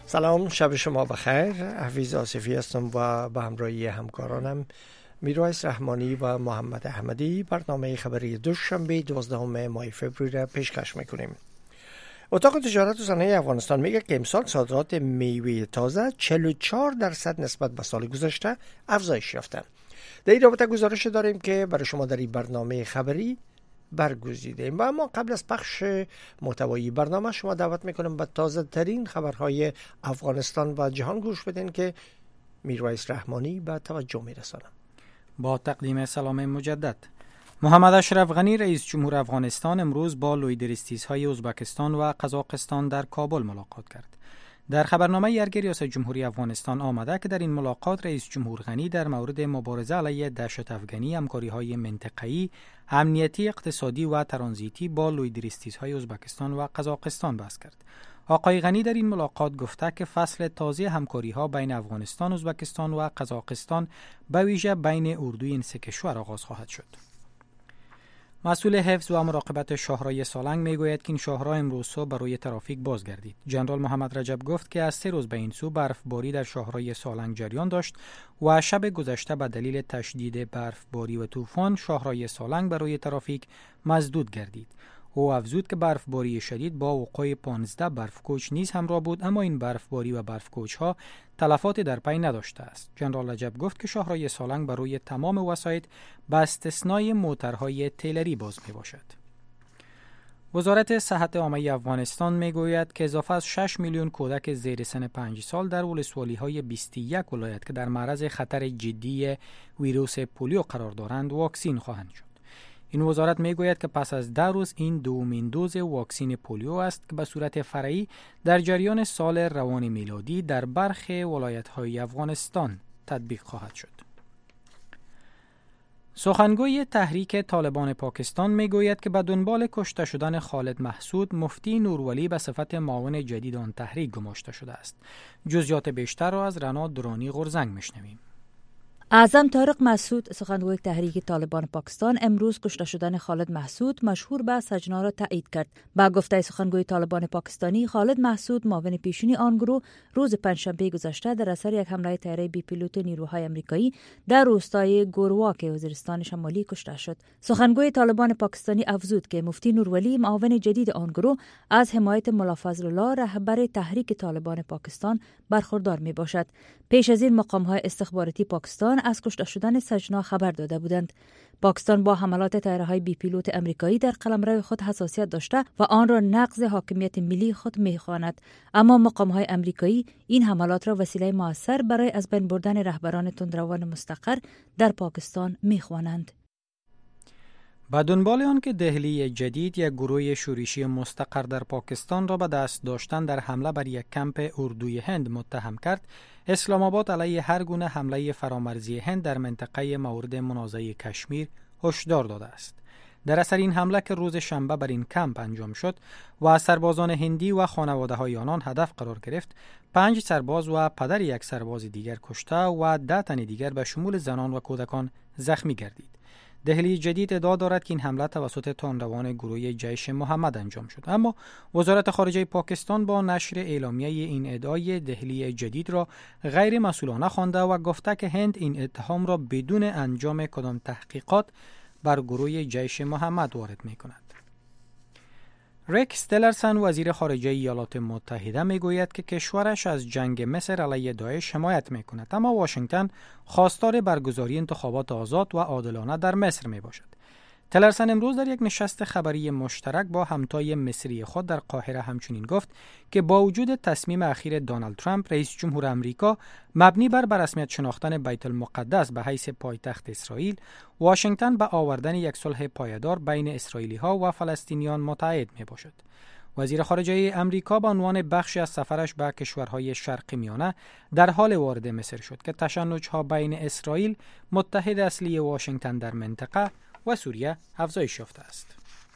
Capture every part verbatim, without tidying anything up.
سلام، شب شما بخیر. حفیظ آصفی هستم و به همراهی همکارانم میرویس رحمانی و محمد احمدی برنامه خبری دوشنبه دوازدهم ماه فوریه را پیشکش میکنیم. اتاق تجارت و صنایع افغانستان میگه که امسال صادرات میوه تازه چهل و چهار درصد نسبت به سال گذشته افزایش یافته. در این رابطه گزارش داریم که برای شما در این برنامه خبری برگزیدیم و اما قبل از پخش محتوای برنامه شما دعوت میکنم به تازه ترین خبرهای افغانستان و جهان گوش بدین که میرویس رحمانی به توجه میرسانم. با تقدیم سلام مجدد، محمد اشرف غنی رئیس جمهور افغانستان امروز با لیدرستیزهای ازبکستان و قزاقستان در کابل ملاقات کرد. در خبرنامه ارگ ریاست جمهوری افغانستان آمده که در این ملاقات رئیس جمهور غنی در مورد مبارزه علیه دهشت افغانی، همکاری‌های منطقه‌ای، امنیتی، اقتصادی و ترانزیتی با لیدرستیزهای ازبکستان و قزاقستان بحث کرد. آقای غنی در این ملاقات گفته که فصل تازه همکاری‌ها بین افغانستان، ازبکستان و قزاقستان به ویژه بین اردوی این سه کشور آغاز خواهد شد. مسئول حفظ و مراقبت شاهراه سالنگ میگوید که این شاهراه امروز صبح برای ترافیک بازگردید. جنرال محمد رجب گفت که از سه روز به این سو برفباری در شاهراه سالنگ جریان داشت و شب گذشته به دلیل تشدید برفباری و طوفان شاهراه سالنگ برای ترافیک مسدود گردید. او افزود که برفباری شدید با وقوع پانزده برفکوچ نیز همراه بود، اما این برفباری و برفکوچ ها تلفات در پی نداشته است. جنرال رجب گفت که شاهراه سالنگ برای تمام وسایط به استثنای موترهای تیلری باز می باشد. وزارت صحت عامه افغانستان می گوید که اضافه از شش میلیون کودک زیر سن پنج سال در ولسوالی های بیست و یک ولایت که در معرض خطر جدی ویروس پولیو قرار دارند واکسین خواهند شد. این وزارت میگوید که پس از ده روز این دومین دوز واکسین پولیو است که به صورت فرعی در جریان سال روان میلادی در برخی ولایت‌های افغانستان تطبیق خواهد شد. سخنگوی تحریک طالبان پاکستان میگوید که به دنبال کشته شدن خالد محسود، مفتی نورولی به صفت معاون جدید آن تحریک گماشته شده است. جزئیات بیشتر را از رنا درانی غرزنگ میشنویم. اعظم طارق مسعود، سخنگوی تحریک طالبان پاکستان، امروز کشته شدن خالد محسود مشهور به سجنا را تایید کرد. با گفته سخنگوی طالبان پاکستانی، خالد محسود معاون پیشونی آن گروه روز پنجشنبه گذشته در اثر یک حمله طیاره بی پیلوت نیروهای آمریکایی در روستای گورواک وزیرستان شمالی کشته شد. سخنگوی طالبان پاکستانی افزود که مفتی نورولی معاون جدید آن گروه از حمایت ملا فضل الله رهبر تحریک طالبان پاکستان برخوردار می باشد. پیش از این مقام‌های استخباراتی پاکستان از کشته شدن سجنا خبر داده بودند. پاکستان با حملات طیاره‌های بی پیلوت آمریکایی در قلمرو خود حساسیت داشته و آن را نقض حاکمیت ملی خود می‌خواند، اما مقام‌های آمریکایی این حملات را وسیله مؤثر برای از بین بردن رهبران تندروان مستقر در پاکستان می‌خوانند. با دنبال آن که دهلی جدید یک گروه شورشی مستقر در پاکستان را به دست داشتن در حمله بر یک کمپ اردوی هند متهم کرد، اسلام آباد علیه هر گونه حمله فرامرزی هند در منطقه مورد منازعه کشمیر هشدار داده است. در اثر این حمله که روز شنبه بر این کمپ انجام شد و سربازان هندی و خانواده‌های آنان هدف قرار گرفت، پنج سرباز و پدر یک سرباز دیگر کشته و ده تن دیگر به شمول زنان و کودکان زخمی گردید. دهلی جدید ادعا دارد که این حمله توسط تندروان گروه جیش محمد انجام شد، اما وزارت خارجه پاکستان با نشر اعلامیه این ادعای دهلی جدید را غیر مسئولانه خوانده و گفته که هند این اتهام را بدون انجام کدام تحقیقات بر گروه جیش محمد وارد می کند. ریکس تلرسن، وزیر خارجه ایالات متحده، میگوید که کشورش از جنگ مصر علیه داعش حمایت میکند، اما واشنگتن خواستار برگزاری انتخابات آزاد و عادلانه در مصر می باشد. تلرسن امروز در یک نشست خبری مشترک با همتای مصری خود در قاهره همچنین گفت که با وجود تصمیم اخیر دونالد ترامپ رئیس جمهور آمریکا مبنی بر برسمیت شناختن بیت المقدس به حیث پایتخت اسرائیل، واشنگتن به آوردن یک صلح پایدار بین اسرائیلی ها و فلسطینیان متعهد می باشد. وزیر خارجه امریکا به عنوان بخشی از سفرش به کشورهای شرق میانه در حال وارد مصر شد که تشنج‌ها بین اسرائیل، متحد اصلی واشنگتن در منطقه، و سوریه افزایش یافته است.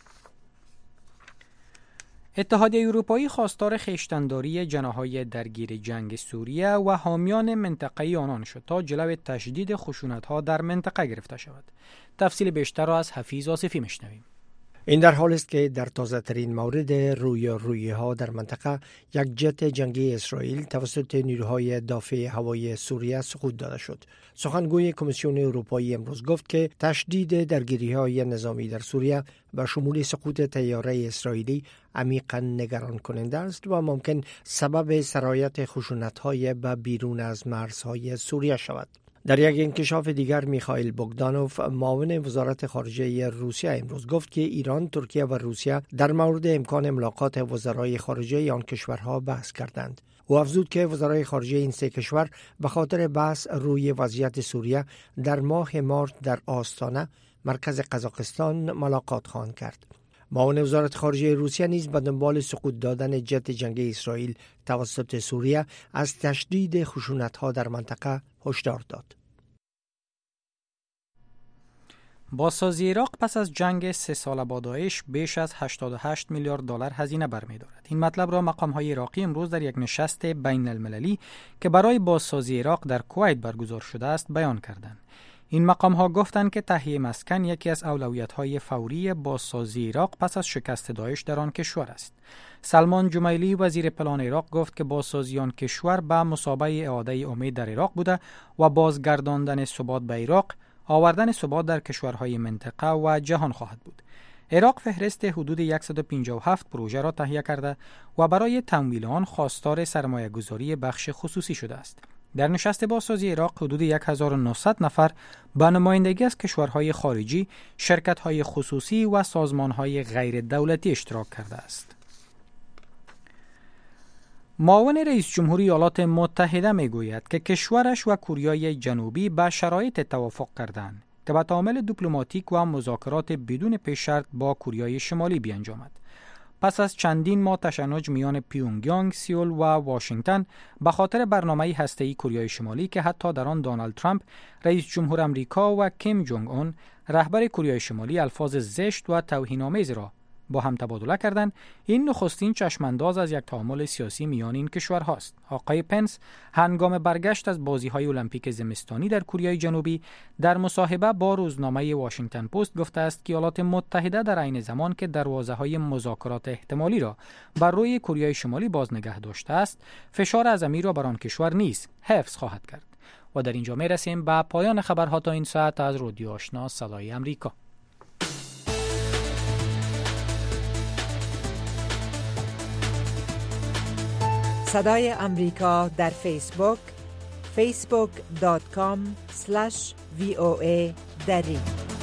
اتحادیه اروپایی خواستار خویشتن‌داری جناح‌های درگیر جنگ سوریه و حامیان منطقه‌ای آنان شد تا جلوی تشدید خشونت‌ها در منطقه گرفته شود. تفصیل بیشتر را از حفیظ آصفی میشنویم. این در حال است که در تازه ترین مورد رویارویی ها در منطقه یک جت جنگی اسرائیل توسط نیروهای دافع هوایی سوریه سقوط داده شد. سخنگوی کمیسیون اروپایی امروز گفت که تشدید درگیری های نظامی در سوریه به شمول سقوط طیاره اسرائیلی عمیقاً نگران کننده است و ممکن سبب سرایت خشونت های به بیرون از مرزهای سوریه شود. در یک انکشاف دیگر میخائیل بوگدانوف معاون وزارت خارجه روسیه امروز گفت که ایران، ترکیه و روسیه در مورد امکان ملاقات وزرای خارجه آن کشورها بحث کردند. او افزود که وزرای خارجه این سه کشور به خاطر بحث روی وضعیت سوریه در ماه مارس در آستانه، مرکز قزاقستان، ملاقات خواهند کرد. معاون وزارت خارجه روسیه نیز به دنبال سقوط دادن جت جنگی اسرائیل توسط سوریه از تشدید خشونت‌ها در منطقه هشدار داد. بازسازی عراق پس از جنگ سه ساله با داعش بیش از هشتاد و هشت میلیارد دلار هزینه برمی‌دارد. این مطلب را مقام‌های عراقی امروز در یک نشست بین المللی که برای بازسازی عراق در کویت برگزار شده است بیان کردند. این مقام‌ها گفتند که تهیه مسکن یکی از اولویت‌های فوری بازسازی عراق پس از شکست داعش در آن کشور است. سلمان جمیلی وزیر پلان عراق گفت که بازسازی آن کشور به مثابه اعاده امید در عراق بوده و بازگرداندن ثبات به عراق، آوردن ثبات در کشورهای منطقه و جهان خواهد بود. عراق فهرست حدود صد و پنجاه و هفت پروژه را تهیه کرده و برای تمویل آن خواستار سرمایه‌گذاری بخش خصوصی شده است. در نشست بازسازی عراق حدود هزار و نهصد نفر به نمایندگی از کشورهای خارجی، شرکت‌های خصوصی و سازمان‌های غیر دولتی اشتراک کرده است. معاون رئیس جمهوری ایالات متحده میگوید که کشورش و کره جنوبی به شرایط توافق کردند که به تعامل دیپلماتیک و مذاکرات بدون پیش شرط با کره شمالی بیانجامد. پس از چندین ماه تشنج میان پیونگیانگ، سئول و واشنگتن به خاطر برنامه هسته‌ای کره شمالی که حتی در آن دونالد ترامپ رئیس جمهور آمریکا و کیم جونگ اون رهبر کره شمالی الفاظ زشت و توهین‌آمیز را با هم تبادله کردند، این نخستین چشمانداز از یک تعامل سیاسی میان این کشورهاست. آقای پنس هنگام برگشت از بازی‌های المپیک زمستانی در کره جنوبی در مصاحبه با روزنامه واشنگتن پست گفته است که ایالات متحده در عین زمان که دروازه‌های مذاکرات احتمالی را بر روی کره شمالی باز نگه داشته است، فشار اعظمی را بر آن کشور نیز حفظ خواهد کرد. و در اینجا می‌رسیم به پایان خبرها تا این ساعت از رادیو آشنا صدای آمریکا. صدای امریکا در فیسبوک فیسبوک دات کام اسلش وی او ای دری.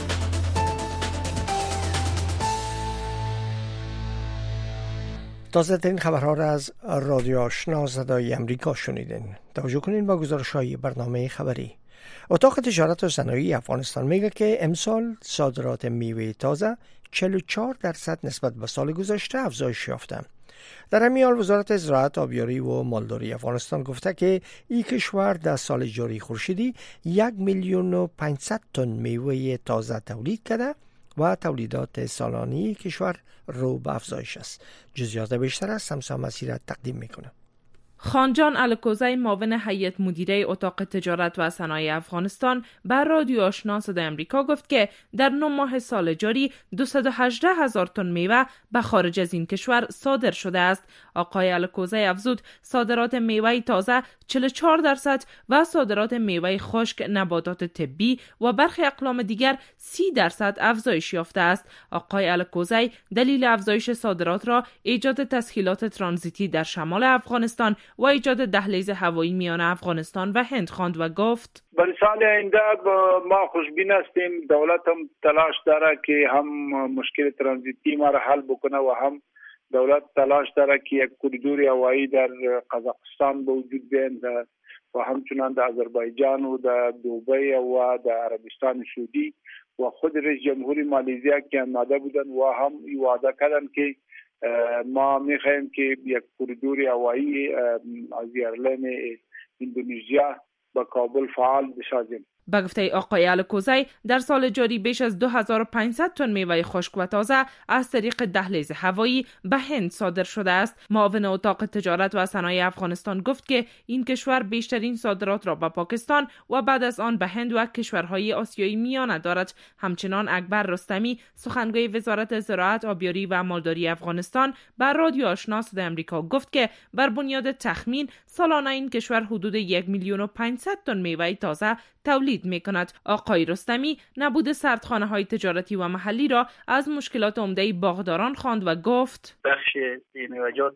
تازه ترین خبرها را از رادیو آشنا صدای امریکا شنیدین. توجه کنین با گزارش‌های برنامه خبری. اتاق تجارت و صنایع افغانستان میگه که امسال صادرات میوه تازه چهل و چهار درصد نسبت به سال گذشته افزایش یافته. در همین حال وزارت زراعت، آبیاری و مالداری افغانستان گفته که این کشور در سال جاری خورشیدی یک میلیون و پانصد تن میوه تازه تولید کرده و تولیدات سالانه کشور رو به افزایش است. جزئیات بیشتر از سمسام مسیرت تقدیم میکنه. خانجان الکوزی معاون هیئت مدیره اتاق تجارت و صنایع افغانستان بر رادیو آشنا صدای امریکا گفت که در نه ماه سال جاری دویست و هجده هزار تن میوه به خارج از این کشور صادر شده است. آقای الکوزی افزود صادرات میوه تازه چهل و چهار درصد و صادرات میوه خشک، نباتات طبی و برخی اقلام دیگر سی درصد افزایش یافته است. آقای الکوزی دلیل افزایش صادرات را ایجاد تسهیلات ترانزیتی در شمال افغانستان و ایجاد دهلیز هوایی میان افغانستان و هند خواند و گفت برای سال آینده ما خوشبین هستیم. دولت هم تلاش داره که هم مشکل ترانزیتی ما را حل بکنه و هم دولت تلاش داره که یک کوریدور هوایی در قزاقستان به وجود بیاید و همچنان در آذربایجان و در دبی و در عربستان سعودی و خود رئیس جمهوری مالزیا که آماده بودن و هم وعده کردن که ما میخوایم که یک کوریدور هوایی از ایرلین اندونزیا به کابل فعال بسازیم. به گفته آقای الکوزی در سال جاری بیش از دو هزار و پانصد تن میوه خشک و تازه از طریق دهلیز هوایی به هند صادر شده است. معاون اتاق تجارت و صنایع افغانستان گفت که این کشور بیشترین صادرات را به پاکستان و بعد از آن به هند و کشورهای آسیایی میانه دارد. همچنان اکبر رستمی سخنگوی وزارت زراعت، آبیاری و مالداری افغانستان بر رادیو آشنا صدای آمریکا گفت که بر بنیاد تخمین سالانه این کشور حدود یک میلیون و پانصد تن میوه تازه تولید می کند. آقای رستمی نبود سردخانه های تجارتی و محلی را از مشکلات عمده باغداران خواند و گفت بخش میوه‌جات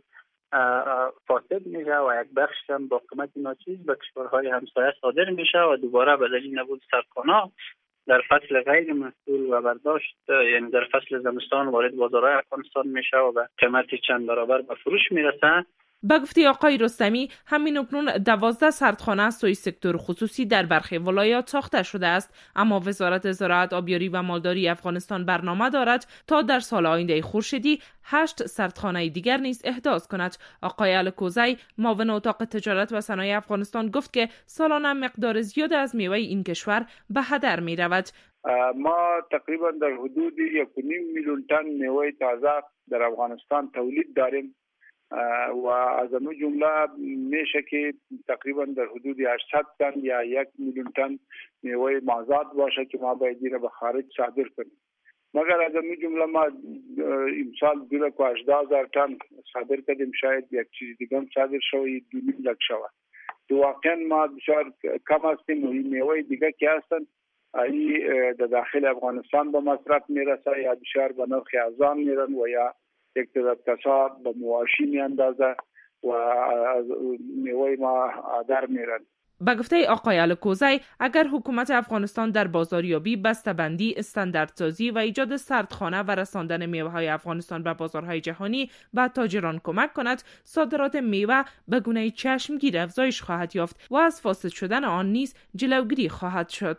فاسد میشه و یک بخش هم با قیمت ناچیز به کشورهای همسایه صادر میشه و دوباره به دلیل نبود سردخانه در فصل غیر محصول و برداشت، یعنی در فصل زمستان وارد بازارهای افغانستان میشه و به قیمت چند برابر به فروش میرسه. به گفته آقای رستمی همین اکنون دوازده سردخانه از سوی سکتور خصوصی در برخی ولایات ساخته شده است، اما وزارت زراعت، آبیاری و مالداری افغانستان برنامه دارد تا در سال آینده خورشیدی هشت سردخانه دیگر نیز احداث کند. آقای الکوزی معاون اتاق تجارت و صنایع افغانستان گفت که سالانه مقدار زیاد از میوه این کشور به هدر می رود. ما تقریبا در حدود یک و نیم میلیون تن میوه تازه در افغانستان تولید داریم و از اون جمله میشه که تقریبا در حدود هشتصد تن یا یک میلیون تن میوه مازاد باشه که ما باید اینو به خارج صادر کنیم. مگر از اون جمله ما امسال دو لک و هجده هزار تن صادر کردیم، شاید یک چیز دیگه هم صادر شوی دو نیم لک شود. تو واقعا ما بسیار کم هستیم و این میوه دیگه که هستن ای در داخل افغانستان به مصرف میرسه یا بسیار به نرخ ارزان میرن و یا یک تعداد کسا به مواشی می اندازه و از میوه ما در میرن. به گفته آقای الکوزی اگر حکومت افغانستان در بازاریابی، بسته‌بندی، استانداردسازی و ایجاد سردخانه و رساندن میوه‌های افغانستان به بازارهای جهانی به تاجران کمک کند، صادرات میوه به گونه چشمگیر افزایش خواهد یافت و از فاسد شدن آن نیز جلوگیری خواهد شد.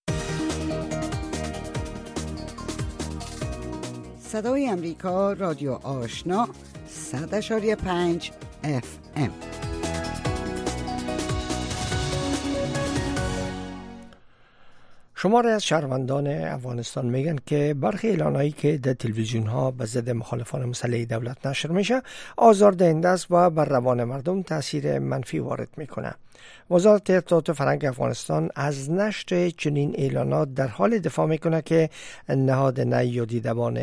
صدای امریکا، رادیو آشنا، صد اشاری پنج اف ام. شماره از شهروندان افغانستان میگن که برخی اعلانایی که در تلویزیون ها به ضد مخالفان مسلح دولت نشر میشه آزاردهنده است و بر روان مردم تاثیر منفی وارد میکنه. وزارت اطلاعات و فرهنگ افغانستان از نشر چنین اعلانات در حال دفاع میکنه که نهاد نهی و دیدبان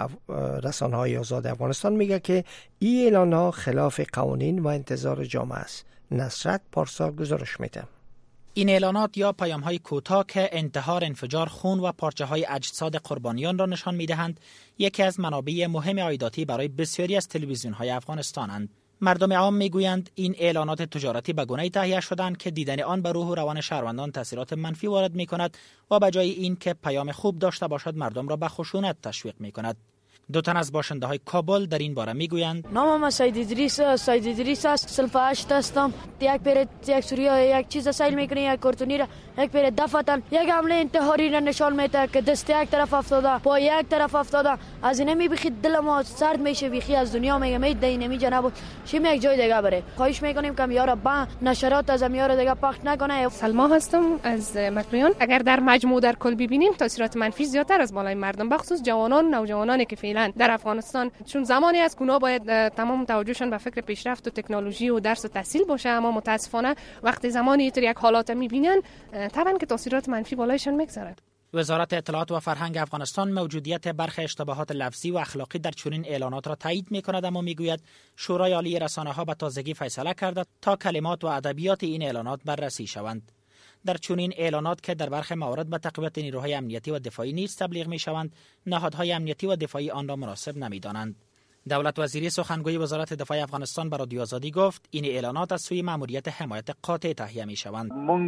رسانه‌های آزاد افغانستان میگه که این اعلانات خلاف قوانین و انتظار جامعه است. نصرت پارسا گزارش میده. این اعلانات یا پیام‌های کوتاه که انتحار، انفجار، خون و پارچه‌های اجساد قربانیان را نشان می‌دهند، یکی از منابع مهم عایداتی برای بسیاری از تلویزیون‌های افغانستانند. مردم عام میگویند این اعلانات تجارتی به گونه‌ای تهیه شدند که دیدن آن به روح و روان شهروندان تاثیرات منفی وارد می‌کند و به جای این که پیام خوب داشته باشد مردم را به خشونت تشویق می‌کند. دو تن از باشنده های کابل در این باره میگویند نامم سید ادریس سید ادریس است، صنف هشت هستم. یک پیر یک سوریه یک چیز سیل میکنه، یک کارتونی را یک پیر دفتن یک حمله انتحاری را نشان میده که دست یک طرف افتاده، پا یک طرف افتاده. از این می بخید دل ما سرد میشه، بیخی از دنیا میگه می دین می جناب شیم یک جای دیگه بره. خواهش میکنیم که میاره با نشرات از میاره دیگه پخش نکنه. سلما هستم از مکریان. اگر در مجموع در کل ببینیم تاثیرات منفی زیادتر از بالای مردم، بخصوص جوانان نوجوانانی که فعلا در افغانستان، چون زمانی از که اونا باید تمام توجهشون به فکر پیشرفت و تکنولوژی و درس و تحصیل باشه، اما متاسفانه وقتی زمانی اینطور یک حالات میبینن طبعا که تاثیرات منفی بالایشون میگذره. وزارت اطلاعات و فرهنگ افغانستان موجودیت برخی اشتباهات لفظی و اخلاقی در چنین اعلانات را تایید می‌کند، اما میگوید شورای عالی رسانه‌ها به تازگی فیصله کرده تا کلمات و ادبیات این اعلانات بررسی شوند. در چنین اعلانات که در برخی موارد به تقویت نیروهای امنیتی و دفاعی نیز تبلیغ می‌شوند، نهادهای امنیتی و دفاعی آن را مناسب نمی‌دانند. دولت وزیری سخنگوی وزارت دفاع افغانستان به رادیو آزادی گفت این اعلانات از سوی ماموریت حمایت قاطع تهیه می‌شوند.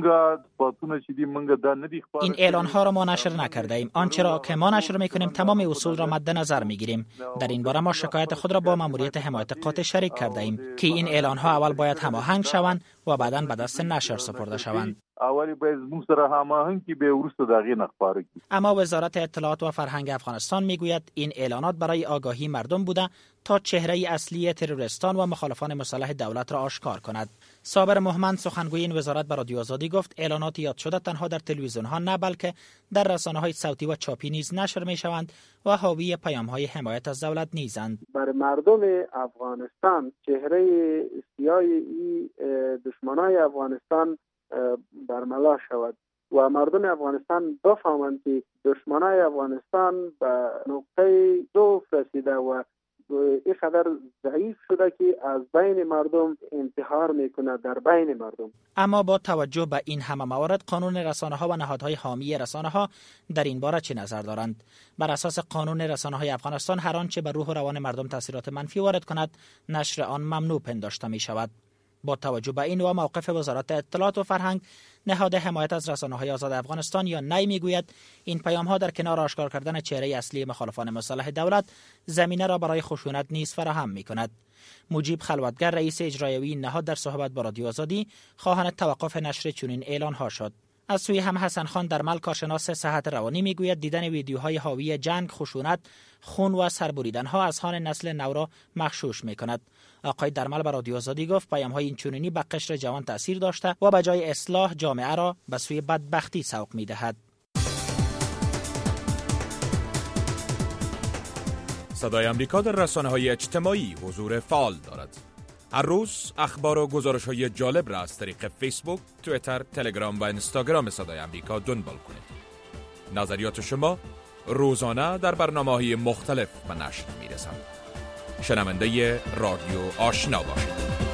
این اعلان‌ها را ما نشر نکرده ایم. آنچه را که ما نشر می‌کنیم تمام اصول را مد نظر می‌گیریم. در این باره ما شکایت خود را با ماموریت حمایت قاطع شریک کرده ایم که این اعلان‌ها اول باید هماهنگ شوند و بعداً به دست نشر سپرده شوند. اولی باید زمون سره هماهنگی به ورست دقیق نخباره کی. اما وزارت اطلاعات و فرهنگ افغانستان میگوید این اعلانات برای آگاهی مردم بوده تا چهره اصلی تروریستان و مخالفان مسلح دولت را آشکار کند. صابر مهمند سخنگوی این وزارت به رادیو آزادی گفت اعلانات یاد شده تنها در تلویزیون ها نه بلکه در رسانه‌های صوتی و چاپی نیز نشر می‌شوند و حاوی پیام‌های حمایت از دولت نیزند. برای مردم افغانستان چهره سیاه این دشمنای افغانستان برملا شود و مردم افغانستان بفهمند که دشمنای افغانستان به نقطه ضعف رسیده و این قدر ضعیف شده که از بین مردم انتحار میکنه در بین مردم. اما با توجه به این همه موارد قانون رسانه‌ها و نهادهای حامی رسانه‌ها در این باره چه نظر دارند؟ بر اساس قانون رسانه‌های افغانستان هر آنچه بر روح و روان مردم تاثیرات منفی وارد کند نشر آن ممنوع پنداشته می شود. با توجه به این و موقف وزارت اطلاعات و فرهنگ، نهاد حمایت از رسانه‌های آزاد افغانستان یا نی میگوید این پیام‌ها در کنار آشکار کردن چهره اصلی مخالفان مسلح دولت زمینه را برای خشونت نیز فراهم می‌کند. مجیب خلوتگر رئیس اجرایی نهاد در صحبت با رادیو آزادی خواهان توقف نشر چنین اعلان‌ها شد. از سوی هم حسن خان درمل کارشناس صحت روانی میگوید دیدن ویدیوهای حاوی جنگ، خشونت، خون و سربریدن‌ها اذهان نسل نو را مغشوش می‌کند. آقای درمل به رادیو آزادی گفت پیام‌های این چنینی به قشر جوان تأثیر داشته و به جای اصلاح جامعه را به سوی بدبختی سوق می‌دهد. صدای امریکا در رسانه‌های اجتماعی حضور فعال دارد. هر روز اخبار و گزارش‌های جالب را از طریق فیسبوک، توییتر، تلگرام و اینستاگرام صدای امریکا دنبال کنید. نظریات شما روزانه در برنامه‌های مختلف به نشر می‌رسند. شنونده رادیو آشنا باشید.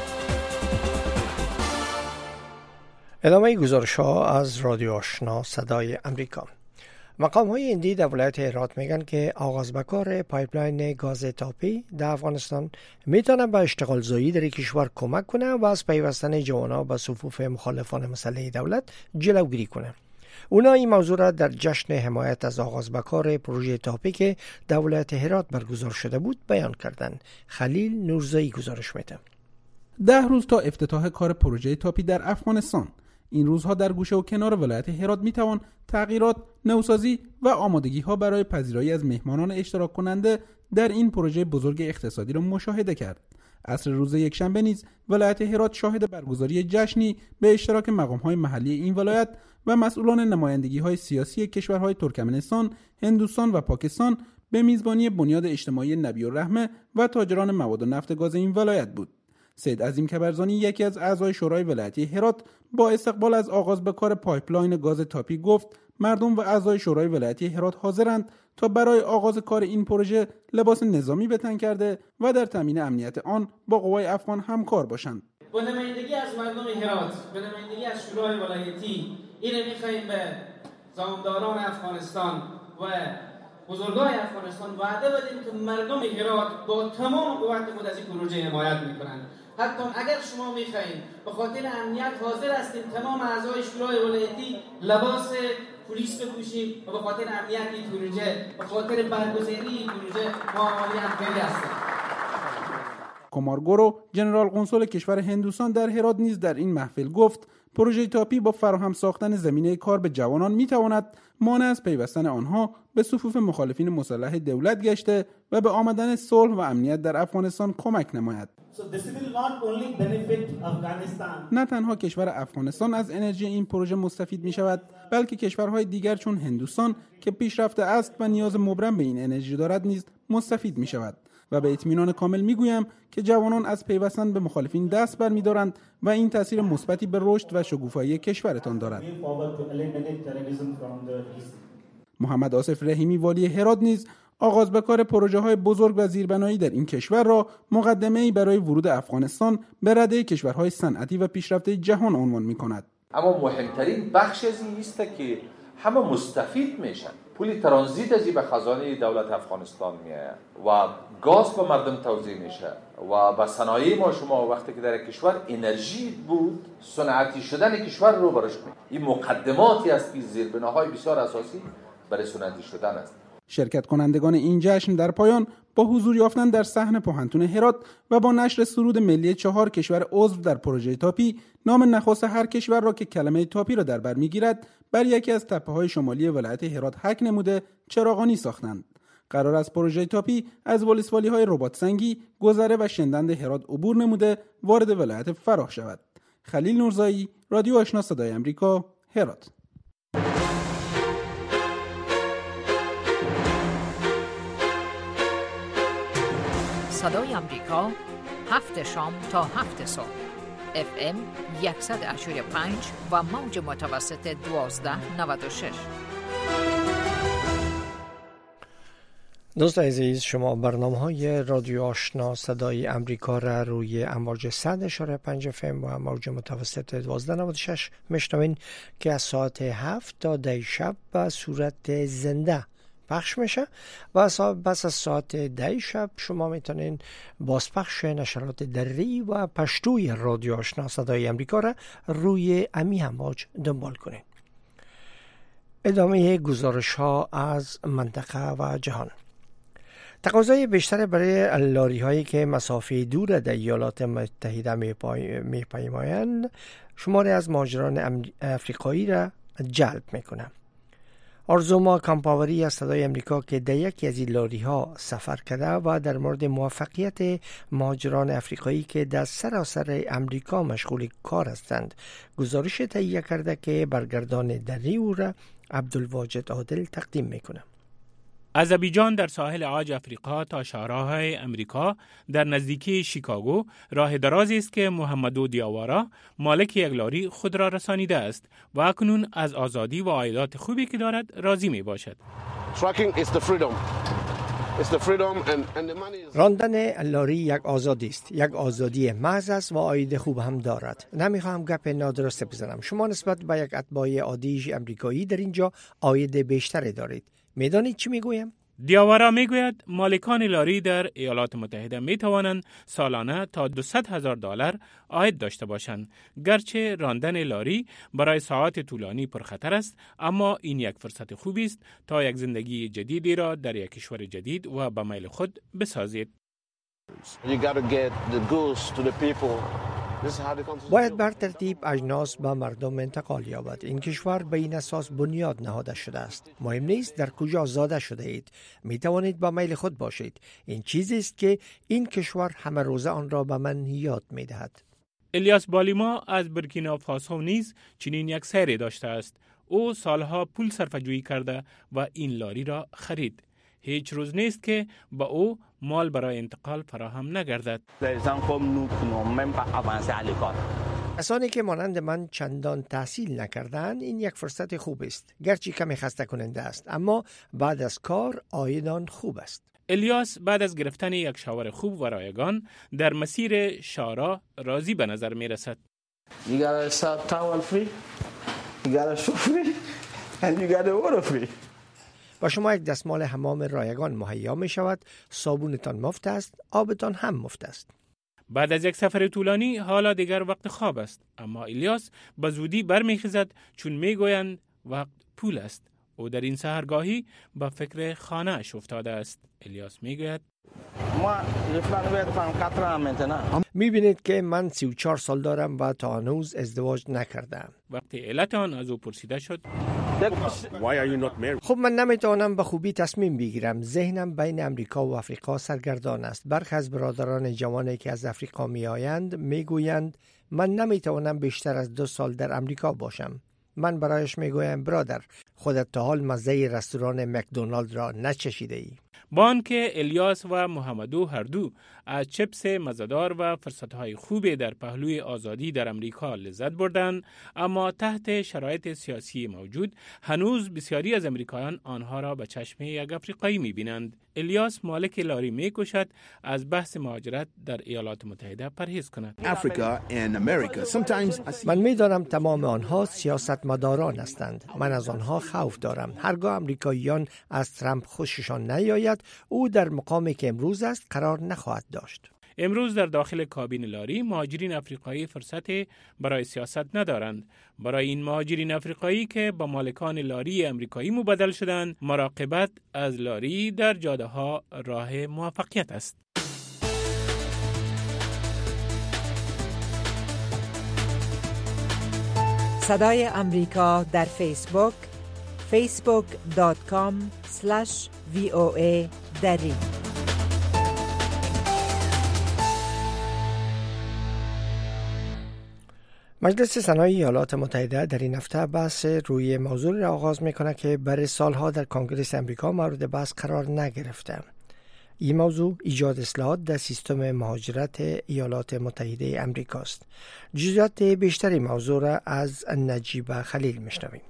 ادامه گزارش‌ها از رادیو آشنا صدای امریکا. مقام‌های هندی در ولایت هرات میگن که آغاز به کار پایپلاین گاز تاپی در افغانستان میتونه به اشتغال زایی در کشور کمک کنه و از پیوستن جوانان به صفوف مخالفان مسلح دولت جلوگیری کنه. اونا این موضوع را در جشن حمایت از آغاز به کار پروژه تاپی که در ولایت هرات برگزار شده بود بیان کردند. خلیل نورزایی گزارش میده. ده روز تا افتتاح کار پروژه تاپی در افغانستان. این روزها در گوشه و کنار ولایت هرات میتوان تغییرات، نوسازی و آمادگی ها برای پذیرایی از مهمانان اشتراک کننده در این پروژه بزرگ اقتصادی را مشاهده کرد. عصر روز یکشنبه نیز ولایت هرات شاهد برگزاری جشنی به اشتراک مقام‌های محلی این ولایت و مسئولان نمایندگی‌های سیاسی کشورهای ترکمنستان، هندوستان و پاکستان به میزبانی بنیاد اجتماعی نبی الرحمه و تاجران مواد و نفت گاز این ولایت بود. سید عظیم کبرزانی یکی از اعضای شورای ولایتی هرات با استقبال از آغاز به کار پایپلاین گاز تاپی گفت مردم و اعضای شورای ولایتی هرات حاضرند تا برای آغاز کار این پروژه لباس نظامی به تن کرده و در تامین امنیت آن با قوای افغان همکار باشند. با نمایندگی از مردم هرات، به نمایندگی از شورای ولایتی، اینو می‌خوایم به زامداران افغانستان و بزرگای افغانستان وعده بدیم که مردم هرات با تمام قوت خود از این پروژه حمایت میکنند. حتی اگر شما میخواین به خاطر امنیت حاضر هستیم تمام اعضای شورای ولایتی لباس پلیس بپوشیم و به خاطر امنیت این پروژه، به خاطر برگزاری این پروژه ما آماده همکاری هستیم. کمارگورو جنرال قنسول کشور هندوستان در هرات نیز در این محفل گفت پروژه تاپی با فراهم ساختن زمینه کار به جوانان میتواند مانع از پیوستن آنها به صفوف مخالفین مسلح دولت گشته و به آمدن صلح و امنیت در افغانستان کمک نماید. نه تنها کشور افغانستان از انرژی این پروژه مستفید می شود، بلکه کشورهای دیگر چون هندوستان که پیشرفته است و نیاز مبرم به این انرژی دارد نیز مستفید می شود. و به اطمینان کامل میگویم که جوانان از پیوستن به مخالفین دست برمی‌دارند و این تاثیر مثبتی به رشد و شکوفایی کشورتان دارد. محمد آصف رحیمی والی هرات نیز آغاز به کار پروژه‌های بزرگ و زیربنایی در این کشور را مقدمه‌ای برای ورود افغانستان به رده کشورهای صنعتی و پیشرفته جهان عنوان می‌کند. اما مهمترین بخش از این است که همه مستفید میشن. پول ترانزیت از به خزانه دولت افغانستان میآید و گاز به مردم توزیع میشه و به صنایع ما شما وقتی که در کشور انرژی بود صنعتی شدن کشور رو برش می. این مقدماتی است که زیربناهای بسیار اساسی برای صنعتی شدن است. شرکت کنندگان این جشن در پایان با حضور یافتن در صحن پوهنتون هرات و با نشر سرود ملی چهار کشور عضو در پروژه تاپی، نام نخست هر کشور را که کلمه تاپی را در بر میگیرد بر یکی از تپه‌های شمالی ولایت هرات حک نموده چراغانی ساختند. قرار است پروژه تاپی از ولسوالی‌های رباط سنگی، گذره و شندند هرات عبور نموده وارد ولایت فراه شود. خلیل نورزایی، رادیو آشنا صدای آمریکا، هرات. صدای آمریکا، هفت شام تا هفت صبح. اف ام صد و هشتاد و پنج و موج متوسط دوازده نود و شش. دوست عزیز، شما برنامه های رادیو آشنا صدای امریکا را روی امواج صد و هشتاد و پنج اف ام و موج متوسط دوازده نود و شش میشنوین که از ساعت هفت تا ده شب به صورت زنده پخش میشه و بس از ساعت ده شب شما میتونین بازپخش نشرات دری و پشتوی رادیو آشنا صدای امریکا را روی امی امواج دنبال کنین. ادامه گزارش ها از منطقه و جهان. تقاضای بیشتر برای لاری هایی که مسافه دور در ایالات متحده میپیمایند شماری از مهاجران افریقایی را جلب میکنه. آرزوما کامپاوری از صدای امریکا که در یکی از این لاری ها سفر کرده و در مورد موفقیت مهاجران افریقایی که در سراسر امریکا مشغول کار هستند گزارش تهیه کرده که برگردان دری او را عبدالواجد عادل تقدیم میکنه. از ابیجان در ساحل عاج افریقا تا شهرهای امریکا در نزدیکی شیکاگو راه درازی است که محمدو دیاوارا مالک یک لاری خود را رسانیده است و اکنون از آزادی و عایدات خوبی که دارد راضی می باشد. راندن لاری یک آزادی است، یک آزادی محض است و عاید خوب هم دارد. نمیخوام گپ نادرست بزنم. شما نسبت به یک اتباع عادی امریکایی در اینجا عاید بیشتری دارید. میدانید چی میگویم؟ دیاورا میگوید مالکان لاری در ایالات متحده می توانند سالانه تا دویست هزار دلار عاید داشته باشند. گرچه راندن لاری برای ساعات طولانی پرخطر است، اما این یک فرصت خوبی است تا یک زندگی جدیدی را در یک کشور جدید و به میل خود بسازید. باید بر ترتیب اجناس به مردم انتقال یابد. این کشور به این اساس بنیاد نهاده شده است. مهم نیست در کجا زاده شده اید، می توانید به میل خود باشید. این چیزی است که این کشور همه روزه آن را به من یاد می دهد. الیاس بالیما از بورکینافاسو نیز چنین یک سری داشته است. او سالها پول صرفه‌جویی کرده و این لاری را خرید. هیچ روز نیست که با او مال برای انتقال فراهم نگردد. کسانی که مانند من چندان تحصیل نکردند این یک فرصت خوب است. گرچه کمی خسته کننده است، اما بعد از کار عایدان خوب است. الیاس بعد از گرفتن یک شاور خوب و رایگان در مسیر شارا راضی به نظر می رسد. You got a towel free, you got a shoe free, and you got a water free. با شما یک دستمال حمام رایگان مهیا می شود، صابونتان مفت است، آبتان هم مفت است. بعد از یک سفر طولانی حالا دیگر وقت خواب است، اما الیاس به زودی برمیخیزد چون میگویند وقت پول است. او در این سحرگاهی به فکر خانه اش افتاده است. الیاس میگوید میبینید که من سی و چهار سال دارم و تا هنوز ازدواج نکردم. وقتی علت آن از او پرسیده شد خب من نمیتوانم به خوبی تصمیم بگیرم. ذهنم بین امریکا و افریقا سرگردان است. برخی از برادران جوانی که از افریقا می آیند میگویند من نمیتوانم بیشتر از دو سال در امریکا باشم. من برایش میگویم برادر، خودت تا حال مزه رستوران مکدونالد را نچشیده ای؟ با آنکه الیاس و محمدو هر دو از چپس مزه‌دار و فرصت‌های خوبی در پهلوی آزادی در امریکا لذت بردند، اما تحت شرایط سیاسی موجود هنوز بسیاری از امریکایان آنها را به چشم یک افریقایی می‌بینند. الیاس مالک لاری می‌کوشد از بحث مهاجرت در ایالات متحده پرهیز کند. من می‌دانم تمام آنها سیاستمداران هستند. من از آنها خوف دارم. هرگاه امریکاییان از ترامپ خوششان نیاید، او در مقامی که امروز است قرار نخواهد داشت. امروز در داخل کابین لاری مهاجرین افریقایی فرصت برای سیاست ندارند. برای این مهاجرین افریقایی که با مالکان لاری امریکایی مبادل شدند، مراقبت از لاری در جاده ها راه موفقیت است. صدای امریکا در فیسبوک فیسبوک دات کام اسلش وی او ای دری. مجلس سنای ایالات متحده در این هفته بحث روی موضوع را آغاز میکنه که برای سالها در کنگره امریکا مورد بحث قرار نگرفته. این موضوع ایجاد اصلاحات در سیستم مهاجرت ایالات متحده امریکا است. جزئیات بیشتری موضوع را از نجیب خلیل میشنویم.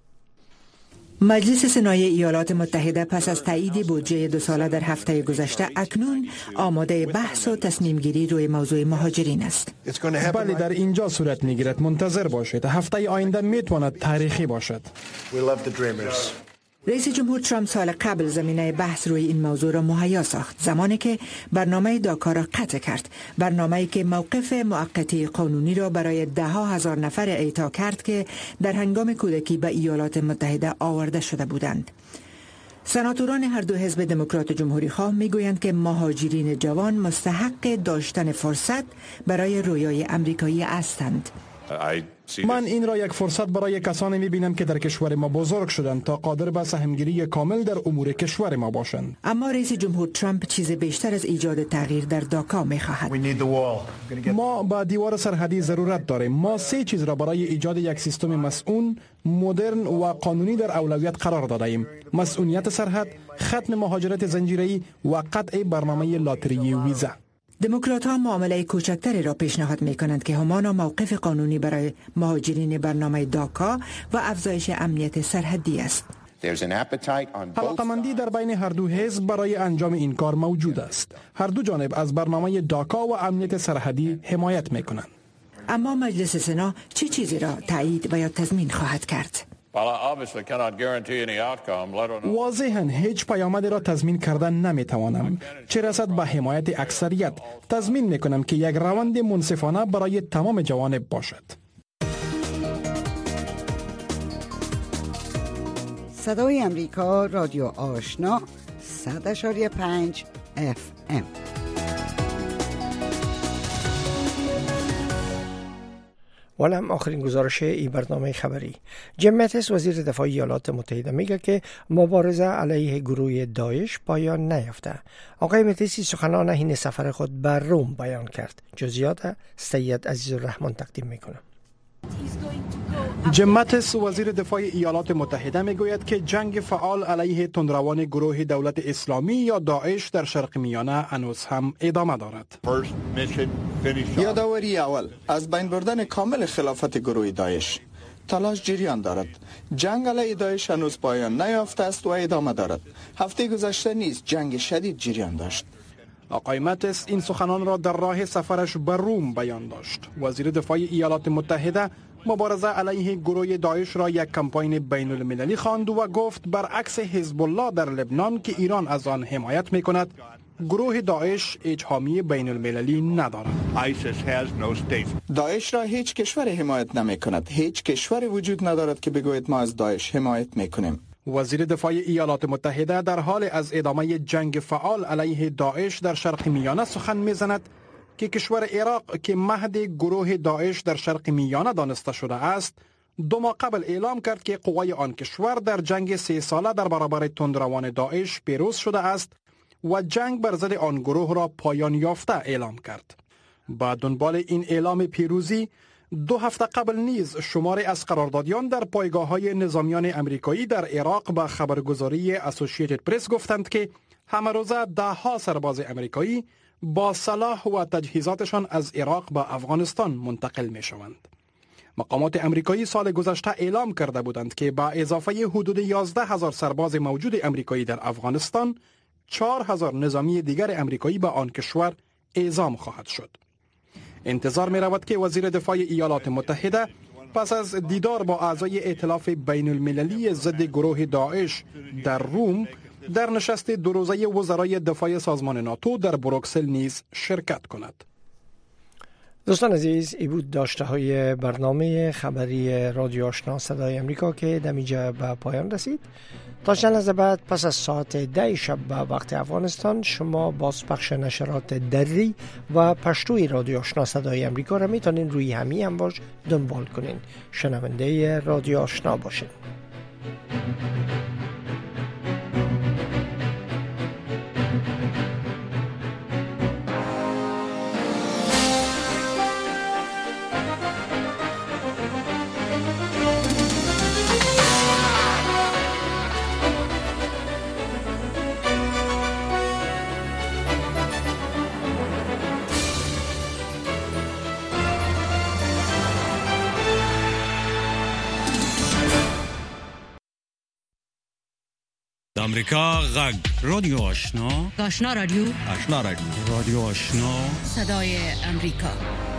مجلس سنای ایالات متحده پس از تایید بودجه دو ساله در هفته گذشته اکنون آماده بحث و تصمیم گیری روی موضوع مهاجرین است. بله، در اینجا صورت میگیرد. منتظر باشید. هفته آینده میتواند تاریخی باشد. رئیس جمهور ترامپ سال قبل زمینه بحث روی این موضوع را مهیا ساخت، زمانی که برنامه داکا را قطع کرد، برنامه‌ای که موقف موقتی قانونی را برای ده ها هزار نفر اعطا کرد که در هنگام کودکی به ایالات متحده آورده شده بودند. سناتوران هر دو حزب دموکرات و جمهوری خواه میگویند که مهاجرین جوان مستحق داشتن فرصت برای رویای امریکایی هستند. من این را یک فرصت برای کسانی می‌بینم که در کشور ما بزرگ شدند تا قادر به سهمگیری کامل در امور کشور ما باشند. اما رئیس جمهور ترامپ چیز بیشتر از ایجاد تغییر در داکا می‌خواهد. ما با دیوار سرحدی ضرورت داریم. ما سه چیز را برای ایجاد یک سیستم مسئول، مدرن و قانونی در اولویت قرار داده ایم: مسئولیت سرحد، ختم مهاجرت زنجیره‌ای و قطع برنامه لاتری ویزا. دموکرات ها معامله کوچکتری را پیشنهاد می کنند که همانا موقف قانونی برای مهاجرین برنامه داکا و افزایش امنیت سرحدی است. علاقه‌مندی در بین هر دو حزب برای انجام این کار موجود است. هر دو جانب از برنامه داکا و امنیت سرحدی حمایت می کنند. اما مجلس سنا چه چی چیزی را تایید و یا تضمین خواهد کرد؟ واضحاً هیچ پیامدی را تضمین کردن نمیتوانم. چه رسد به حمایت اکثریت، تضمین میکنم که یک روند منصفانه برای تمام جوانب باشد. صدای امریکا، رادیو آشنا، صد اشاری پنج اف ام. ولم آخرین گزارش این برنامه خبری. جیم ماتیس وزیر دفاع ایالات متحده میگه که مبارزه علیه گروه داعش پایان نیافته. آقای ماتیس سخنان این سفر خود بر روم بیان کرد. جزئیات سید عزیزالرحمن تقدیم میکنه. جیم ماتیس وزیر دفاع ایالات متحده میگوید که جنگ فعال علیه تندروان گروه دولت اسلامی یا داعش در شرق میانه هنوز هم ادامه دارد. یادآوری اول از بین بردن کامل خلافت گروه داعش. تلاش جریان دارد. جنگ علیه داعش هنوز پایان نیافته است و ادامه دارد. هفته گذشته نیز جنگ شدید جریان داشت. آقای ماتیس این سخنان را در راه سفرش به روم بیان داشت. وزیر دفاع ایالات متحده مبارزه علیه گروه داعش را یک کمپاین بین المللی خواند و گفت برعکس حزب الله در لبنان که ایران از آن حمایت میکند، گروه داعش هیچ حامی بین المللی ندارد. داعش را هیچ کشور حمایت نمیکند. هیچ کشور وجود ندارد که بگوید ما از داعش حمایت میکنیم. وزیر دفاع ایالات متحده در حال از ادامه جنگ فعال علیه داعش در شرق میانه سخن میزند که کشور عراق که مهد گروه داعش در شرق میانه دانسته شده است، دو ماه قبل اعلام کرد که قوای آن کشور در جنگ سه ساله در برابر تندروان داعش پیروز شده است و جنگ بر ضد آن گروه را پایان یافته اعلام کرد. با دنبال این اعلام پیروزی، دو هفته قبل نیز شماری از قراردادیان در پایگاه‌های نظامیان امریکایی در عراق به خبرگزاری اسوسییتد پرس گفتند که همه روزه ده ها سرباز امریکایی با سلاح و تجهیزاتشان از عراق به افغانستان منتقل می شوند. مقامات امریکایی سال گذشته اعلام کرده بودند که با اضافه حدود یازده هزار سرباز موجود امریکایی در افغانستان، چهار هزار نظامی دیگر امریکایی به آن کشور اعزام خواهد شد. انتظار می رود که وزیر دفاع ایالات متحده پس از دیدار با اعضای ائتلاف بین المللی ضد گروه داعش در روم در نشست دو روزه وزرای دفاع سازمان ناتو در بروکسل نیز شرکت کند. دوستان عزیز، ای بود داشته های برنامه خبری رادیو آشنا صدای امریکا که دمیجه به پایان رسید. تا چند لحظه بعد پس از ساعت ده شب به وقت افغانستان شما بازپخش نشرات دری و پشتوی رادیو آشنا صدای امریکا را میتونین روی همین امواج دنبال کنین. شنونده رادیو آشنا باشین. امریکا غږ رادیو آشنا آشنا رادیو آشنا رادیو رادیو آشنا صدای امریکا.